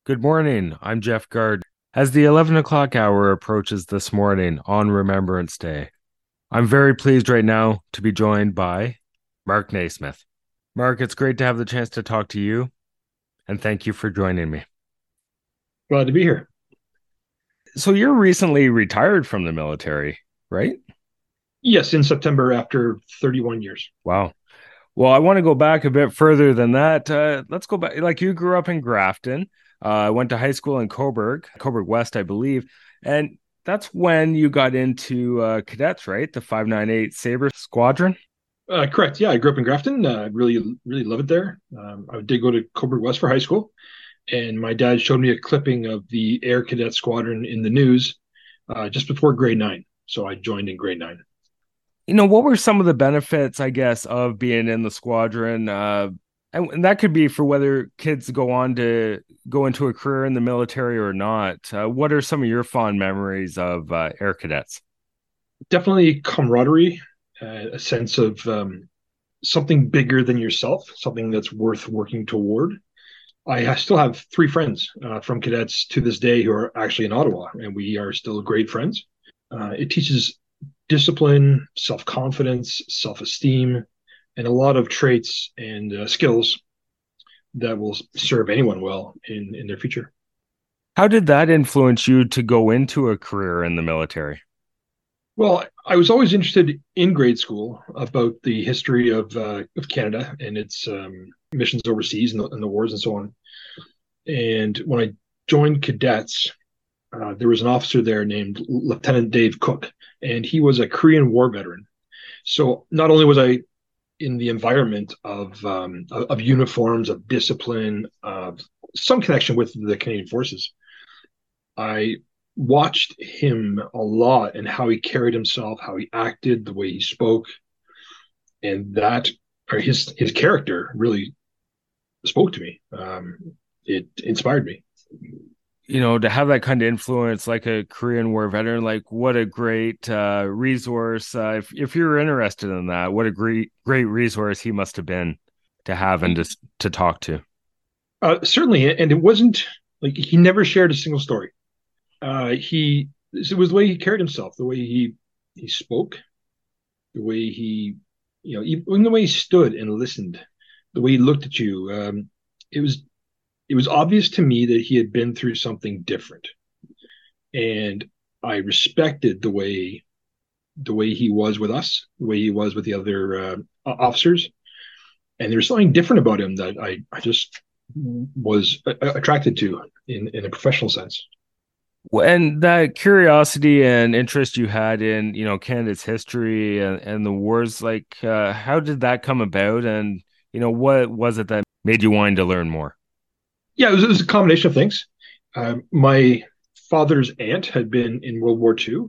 Good morning. I'm Jeff Gard. As the 11 o'clock hour approaches this morning on Remembrance Day, I'm very pleased right now to be joined by Mark Naismith. Mark, it's great to have the chance to talk to you, and thank you for joining me. Glad to be here. So, you're recently retired from the military, right? Yes, in September after 31 years. Wow. Well, I want to go back a bit further than that. Let's go back. Like you grew up in Grafton. I went to high school in Coburg West, I believe. And that's when you got into cadets, right? The 598 Sabre Squadron. Correct. Yeah, I grew up in Grafton. Really, really love it there. I did go to Coburg West for high school, and my dad showed me a clipping of the Air Cadet Squadron in the news just before grade nine. So I joined in grade nine. What were some of the benefits, I guess, of being in the squadron? And that could be for whether kids go on to go into a career in the military or not. What are some of your fond memories of Air Cadets? Definitely camaraderie, a sense of something bigger than yourself, something that's worth working toward. Still have three friends from cadets to this day who are actually in Ottawa, and we are still great friends. It teaches discipline, self confidence, self esteem, and a lot of traits and skills that will serve anyone well in their future. How did that influence you to go into a career in the military? Well, I was always interested in grade school about the history of Canada and its missions overseas and the wars and so on. And when I joined cadets, there was an officer there named Lieutenant Dave Cook, and he was a Korean War veteran. So not only was I in the environment of uniforms, of discipline, of some connection with the Canadian Forces, I watched him a lot and how he carried himself, how he acted, the way he spoke, and that or his character really spoke to me. It inspired me. To have that kind of influence, like a Korean War veteran, like what a great resource. If you're interested in that, what a great resource he must have been to have and to talk to. Certainly, and it wasn't like he never shared a single story. He it was the way he carried himself, the way he spoke, the way he even the way he stood and listened, the way he looked at you. It was it was obvious to me that he had been through something different, and I respected the way he was with us, the way he was with the other officers, and there was something different about him that I just was attracted to in a professional sense. And that curiosity and interest you had in, Canada's history and the wars, like how did that come about? And, what was it that made you want to learn more? Yeah, it was a combination of things. My father's aunt had been in World War II.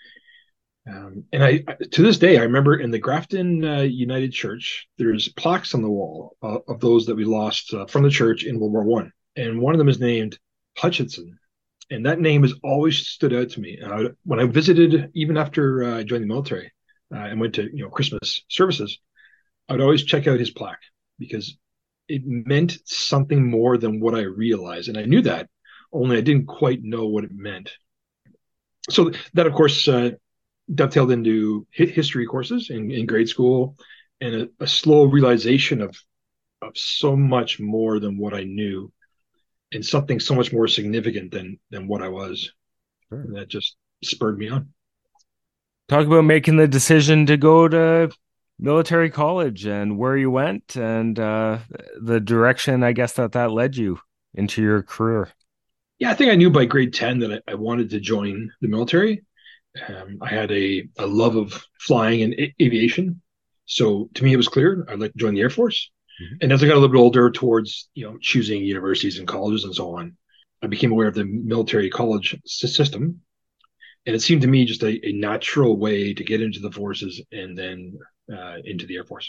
And to this day, I remember in the Grafton United Church, there's plaques on the wall of those that we lost from the church in World War One, and one of them is named Hutchinson, and that name has always stood out to me. When I visited, even after I joined the military, and went to Christmas services, I would always check out his plaque because it meant something more than what I realized, and I knew that, only I didn't quite know what it meant. So that, of course, dovetailed into history courses in grade school, and a slow realization of so much more than what I knew, and something so much more significant than what I was. Sure. And that just spurred me on. Talk about making the decision to go to military college and where you went and the direction, I guess, that led you into your career. Yeah, I think I knew by grade 10 that I wanted to join the military. I had a love of flying and aviation. So to me, it was clear I'd like to join the Air Force. Mhm. And as I got a little bit older, towards choosing universities and colleges and so on, I became aware of the military college system, and it seemed to me just a natural way to get into the forces and then into the Air Force.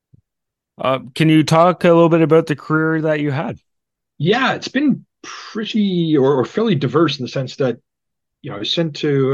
Can you talk a little bit about the career that you had? Yeah, it's been pretty or fairly diverse in the sense that I was sent to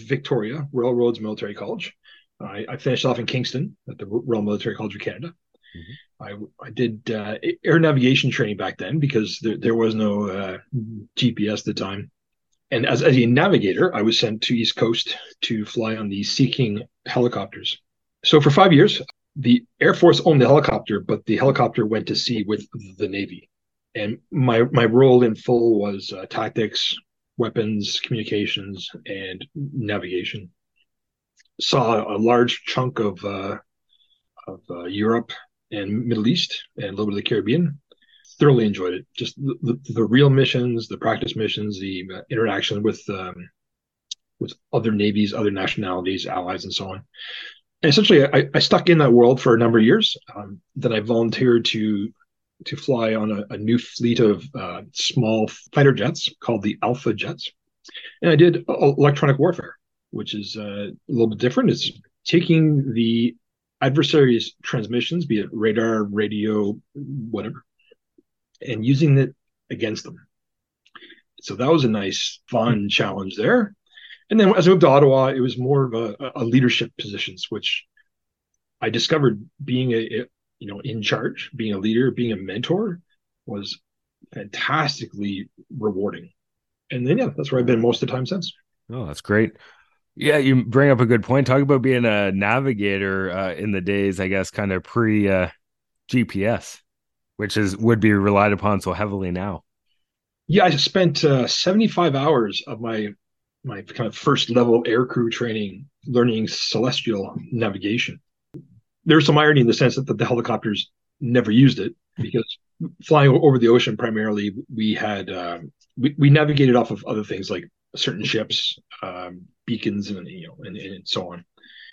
Victoria Royal Roads Military College. I finished off in Kingston at the Royal Military College of Canada, Mhm. I did air navigation training back then because there was no GPS at the time. And as a navigator, I was sent to East Coast to fly on the Sea King helicopters. So for 5 years, the Air Force owned the helicopter, but the helicopter went to sea with the Navy. And my role in full was tactics, weapons, communications, and navigation. Saw a large chunk of Europe and Middle East and a little bit of the Caribbean. Thoroughly enjoyed it. Just the real missions, the practice missions, the interaction with other navies, other nationalities, allies, and so on. And essentially, I stuck in that world for a number of years. Then I volunteered to fly on a new fleet of small fighter jets called the Alpha jets, and I did electronic warfare, which is a little bit different. It's taking the adversary's transmissions, be it radar, radio, whatever, and using it against them. So that was a nice, fun challenge there. And then as I moved to Ottawa, it was more of a leadership positions, which I discovered being in charge, being a leader, being a mentor was fantastically rewarding. And then yeah, that's where I've been most of the time since. Oh, that's great. Yeah, you bring up a good point. Talk about being a navigator in the days, I guess, kind of pre GPS, which is would be relied upon so heavily now. Yeah, I spent 75 hours of my kind of first level aircrew training learning celestial navigation. There's some irony in the sense that the helicopters never used it because flying over the ocean primarily, we had we navigated off of other things like certain ships, beacons, and so on.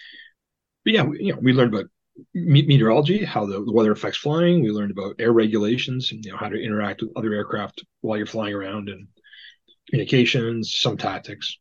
But yeah, we learned about meteorology, how the weather affects flying. We learned about air regulations, and how to interact with other aircraft while you're flying around, and communications, some tactics.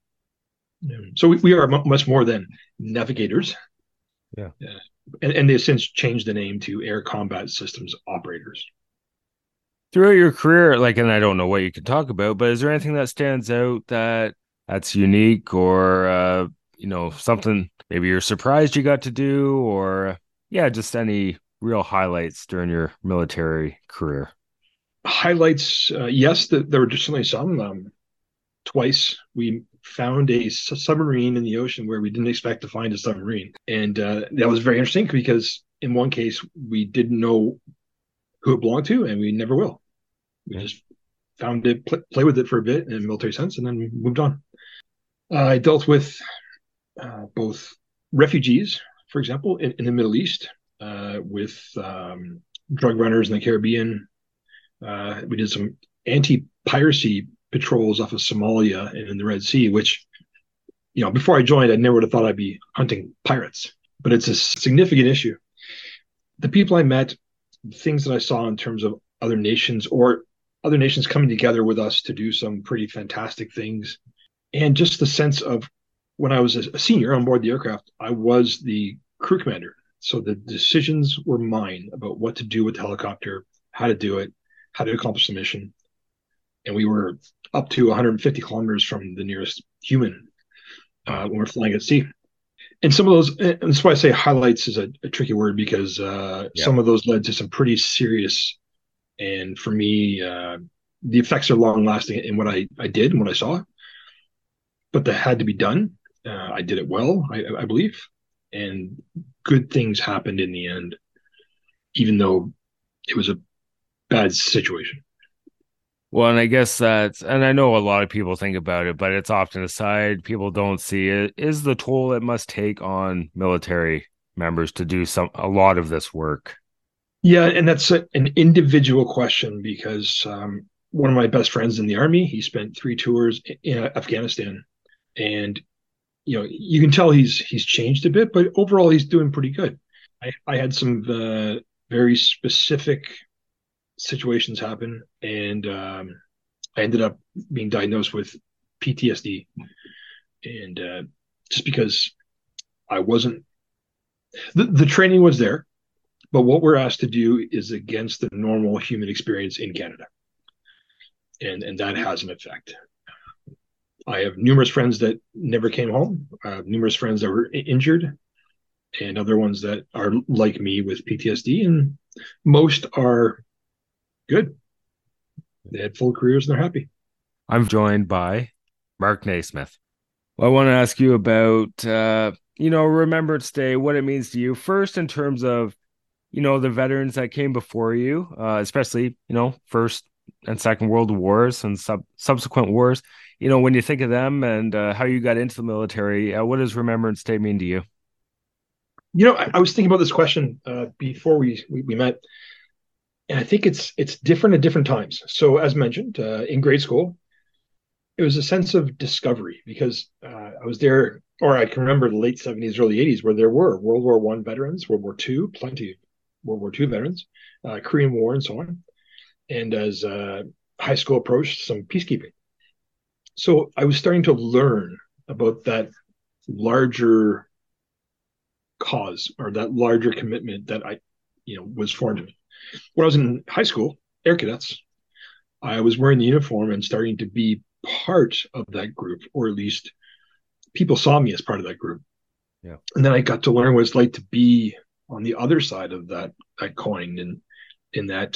So we are much more than navigators. Yeah. And they've since changed the name to Air Combat Systems Operators. Throughout your career, like, and I don't know what you could talk about, but is there anything that stands out that's unique or something maybe you're surprised you got to do or yeah, just any real highlights during your military career? Highlights, yes, there were certainly some. Twice we found a submarine in the ocean where we didn't expect to find a submarine. And that was very interesting because in one case, we didn't know who it belonged to, and we never will. We Yeah. just found it, play with it for a bit in a military sense, and then moved on. I dealt with both refugees, for example, in the Middle East, with drug runners in the Caribbean. We did some anti-piracy patrols off of Somalia and in the Red Sea, which, before I joined, I never would have thought I'd be hunting pirates, but it's a significant issue. The people I met, things that I saw in terms of other nations or other nations coming together with us to do some pretty fantastic things. And just the sense of when I was a senior on board the aircraft, I was the crew commander. So the decisions were mine about what to do with the helicopter, how to do it, how to accomplish the mission. And we were up to 150 kilometers from the nearest human when we're flying at sea. And some of those, and that's why I say highlights is a tricky word because Yeah. some of those led to some pretty serious, and for me, the effects are long lasting in what I did and what I saw, but that had to be done. I did it well, I believe, and good things happened in the end, even though it was a bad situation. Well, and I guess and I know a lot of people think about it, but it's often aside. People don't see it is the toll it must take on military members to do a lot of this work. Yeah, and that's an individual question because one of my best friends in the army, he spent 3 tours in Afghanistan, and you can tell he's changed a bit, but overall he's doing pretty good. I had some very specific situations happen, and I ended up being diagnosed with PTSD, and just because I wasn't the training was there, but what we're asked to do is against the normal human experience in Canada, and that has an effect. I have numerous friends that never came home, numerous friends that were injured, and other ones that are like me with PTSD, and most are good. They had full careers and they're happy. I'm joined by Mark Naismith. Well, I want to ask you about, Remembrance Day, what it means to you. First, in terms of, the veterans that came before you, especially, First and Second World Wars and subsequent wars. When you think of them and how you got into the military, what does Remembrance Day mean to you? I was thinking about this question before we met, and I think it's different at different times. So, as mentioned, in grade school, it was a sense of discovery because I was there, or I can remember the late '70s, early '80s, where there were World War One veterans, World War Two, plenty of World War Two veterans, Korean War, and so on. And as high school approached, some peacekeeping. So I was starting to learn about that larger cause or that larger commitment that was formed to me. When I was in high school, Air Cadets, I was wearing the uniform and starting to be part of that group, or at least people saw me as part of that group. Yeah. And then I got to learn what it's like to be on the other side of that coin, and in that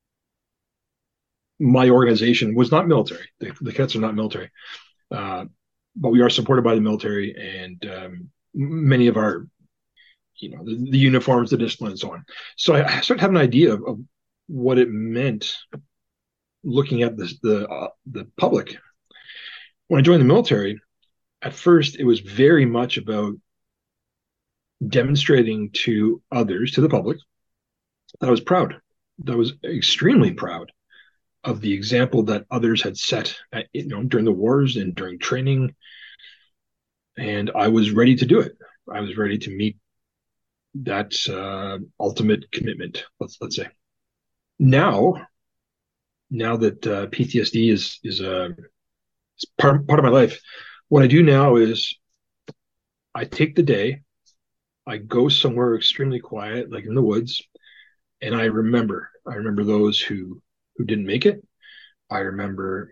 my organization was not military. The cadets are not military, but we are supported by the military, and many of our, the uniforms, the discipline, and so on. So I started having an idea of what it meant looking at the public. When I joined the military, at first it was very much about demonstrating to others, to the public, that I was proud. That I was extremely proud of the example that others had set, during the wars and during training, and I was ready to do it. I was ready to meet that ultimate commitment. Let's say now, that PTSD is part of my life. What I do now is I take the day, I go somewhere extremely quiet, like in the woods, and I remember. I remember those who didn't make it. I remember,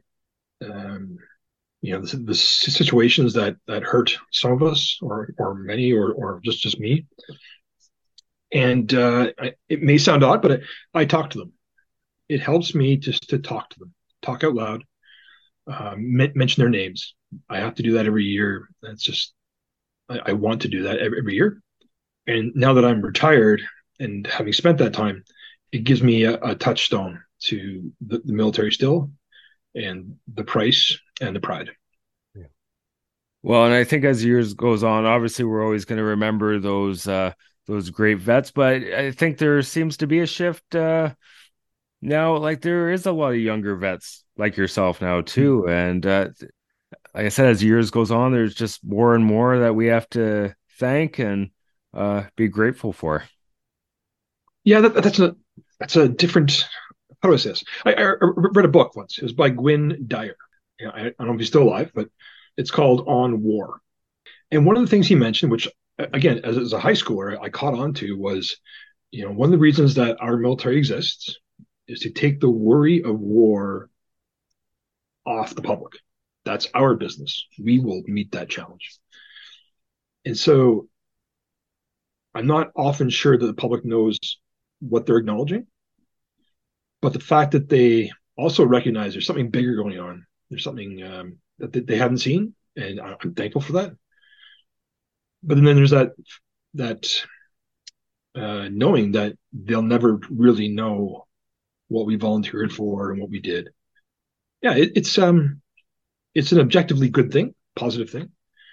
the situations that hurt some of us, or many, or just me. And it may sound odd, but I talk to them. It helps me just to talk to them, talk out loud, mention their names. I have to do that every year. That's just I want to do that every year. And now that I'm retired and having spent that time, it gives me a touchstone to the military still, and the price and the pride. Yeah. Well, and I think as years goes on, obviously we're always going to remember those great vets, but I think there seems to be a shift now. Like there is a lot of younger vets like yourself now too, and like I said, as years goes on, there's just more and more that we have to thank and be grateful for. Yeah, that's a different. How do I say this? I read a book once. It was by Gwynne Dyer. I don't know if he's still alive, but it's called On War. And one of the things he mentioned, which again, as a high schooler, I caught on to, was, one of the reasons that our military exists is to take the worry of war off the public. That's our business. We will meet that challenge. And so I'm not often sure that the public knows what they're acknowledging, but the fact that they also recognize there's something bigger going on, there's something that they haven't seen, and I'm thankful for that. But then there's that knowing that they'll never really know what we volunteered for and what we did. Yeah, it's an objectively good thing, positive thing.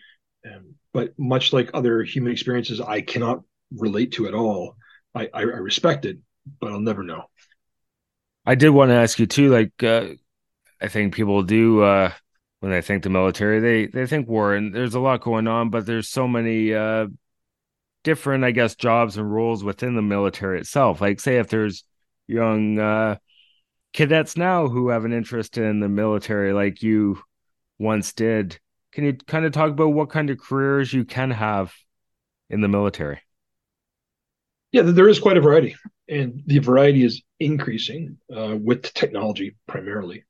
But much like other human experiences, I cannot relate to at all. I respect it, but I'll never know. I did want to ask you too, like I think people do when they think the military, they think war, and there's a lot going on, but there's so many different, I guess, jobs and roles within the military itself. Like say if there's young cadets now who have an interest in the military like you once did, can you kind of talk about what kind of careers you can have in the military? Yeah, there is quite a variety, and the variety is increasing with technology primarily.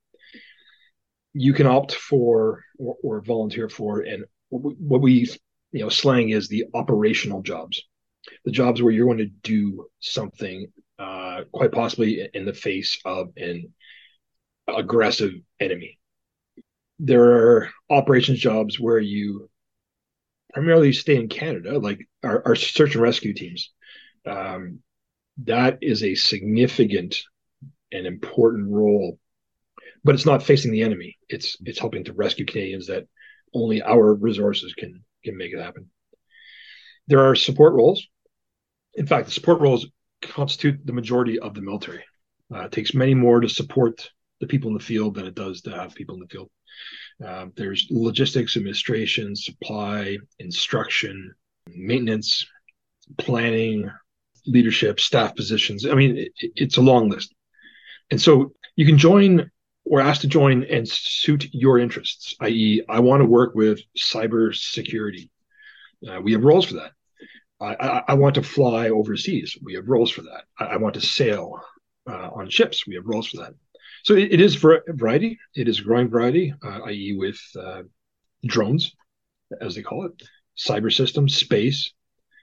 You can opt for, or volunteer for, and what we slang is the operational jobs. the jobs where you're going to do something, quite possibly in the face of an aggressive enemy. There are operations jobs where you primarily stay in Canada, like our search and rescue teams. Um, that is a significant and important role, but it's not facing the enemy. It's helping to rescue Canadians that only our resources can make it happen. There are support roles. In fact, the support roles constitute the majority of the military. It takes many more to support the people in the field than it does to have people in the field. There's logistics, administration, supply, instruction, maintenance, planning, leadership, staff positions. I mean, it's a long list. And so you can join or ask to join and suit your interests, i.e., I want to work with cyber security. We have roles for that. I want to fly overseas. We have roles for that. I want to sail on ships. We have roles for that. So it is for variety. It is a growing variety, i.e., with drones, as they call it, cyber systems, space.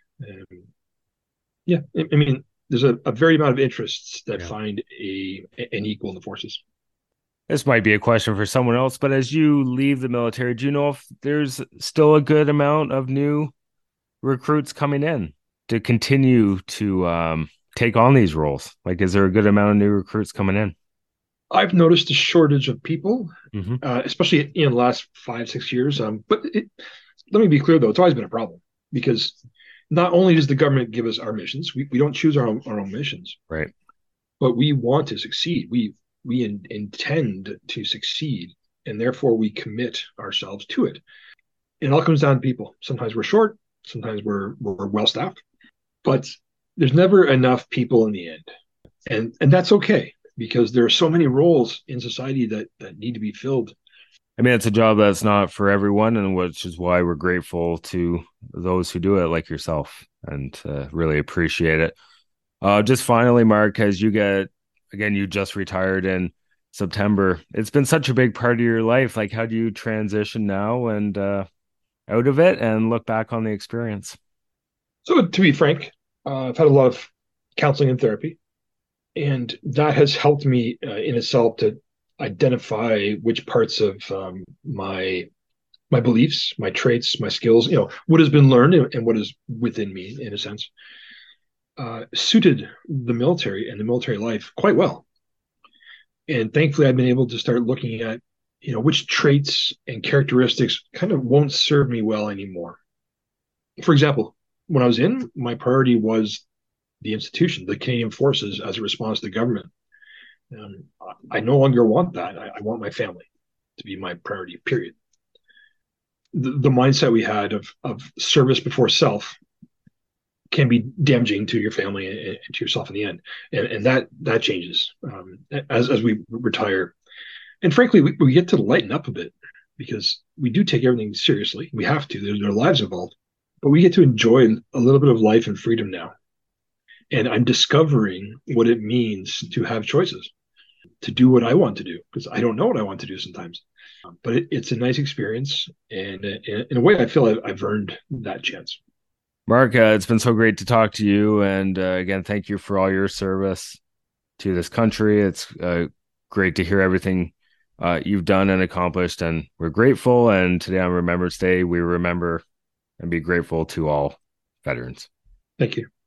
Yeah, I mean, there's a varied amount of interests that find an equal in the forces. This might be a question for someone else, but as you leave the military, do you know if there's still a good amount of new recruits coming in to continue to take on these roles? Like, is there a good amount of new recruits coming in? I've noticed a shortage of people, especially in the last 5, 6 years. But let me be clear, though, it's always been a problem because not only does the government give us our missions, we don't choose our own missions, right? But we want to succeed. We intend to succeed, and therefore we commit ourselves to it. It all comes down to people. Sometimes we're short, sometimes we're well staffed, but there's never enough people in the end, and that's okay because there are so many roles in society that need to be filled. I mean, it's a job that's not for everyone, and which is why we're grateful to those who do it, like yourself, and really appreciate it. Just finally, Mark, as you just retired in September. It's been such a big part of your life. Like, how do you transition now and out of it and look back on the experience? So, to be frank, I've had a lot of counseling and therapy, and that has helped me in itself to identify which parts of my beliefs, my traits, my skills, what has been learned and what is within me, in a sense, suited the military and the military life quite well. And thankfully, I've been able to start looking at, which traits and characteristics kind of won't serve me well anymore. For example, when I was in, my priority was the institution, the Canadian Forces, as a response to the government. I no longer want that. I want my family to be my priority, period. The mindset we had of service before self can be damaging to your family and to yourself in the end. And that changes as we retire. And frankly, we get to lighten up a bit because we do take everything seriously. We have to. There are lives involved. But we get to enjoy a little bit of life and freedom now. And I'm discovering what it means to have choices, to do what I want to do, because I don't know what I want to do sometimes. But it's a nice experience. And in a way, I feel I've earned that chance. Mark, it's been so great to talk to you. And again, thank you for all your service to this country. It's great to hear everything you've done and accomplished. And we're grateful. And today on Remembrance Day, we remember and be grateful to all veterans. Thank you.